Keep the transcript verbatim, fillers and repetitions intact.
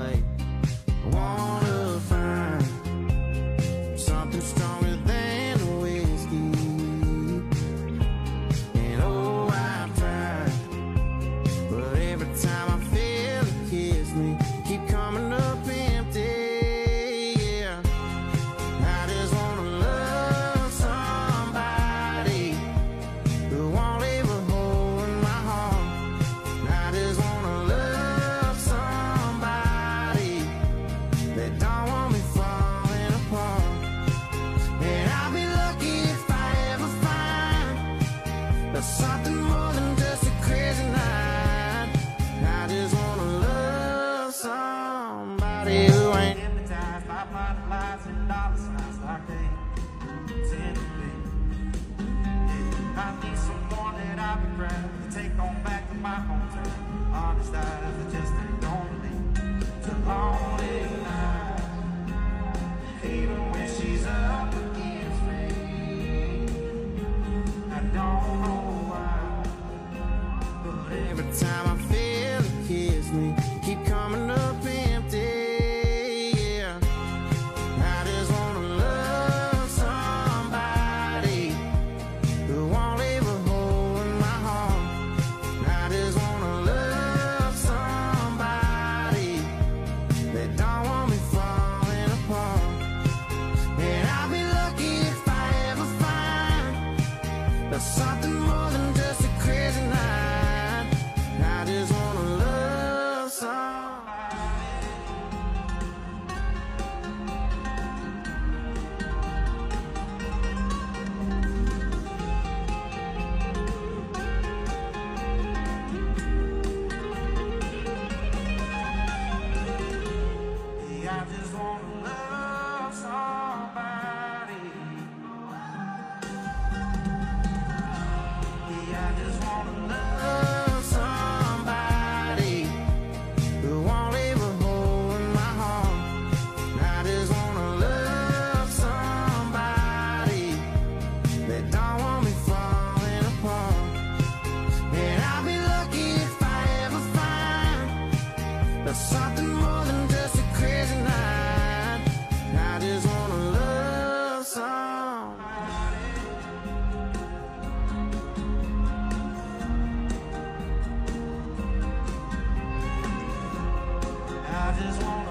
way. I wanna find something stronger than the whiskey. And oh, I've tried, but every time I feel it kiss me, keep coming up empty. Yeah, I just wanna love somebody who won't leave a hole in my heart. I just wanna love somebody that don't want me falling apart. And I'll be lucky if I ever find there's something more than just a crazy night. I just wanna love somebody who ain't hypnotized by butterflies and dollar signs like they tend to be. Yeah, I need someone that I'll be proud to take on back to my hometown. Honest eyes, I just ain't gonna leave. It's a lonely night, even when she's up against me. I don't know why, but every time I feel it kiss me, keep coming up empty. Yeah, I just wanna love somebody who won't leave a hole in my heart. I just wanna love somebody that don't want me falling apart. And I'll be lucky if I ever find there's something more than just a crazy night. I just wanna love somebody. Yeah, I just wanna love somebody. Yeah, I just wanna love somebody who won't leave a hole in my heart. I just wanna love somebody that don't want me falling apart. And I'll be lucky if I ever find there's something more than just a crazy night. I just wanna love somebody. I just wanna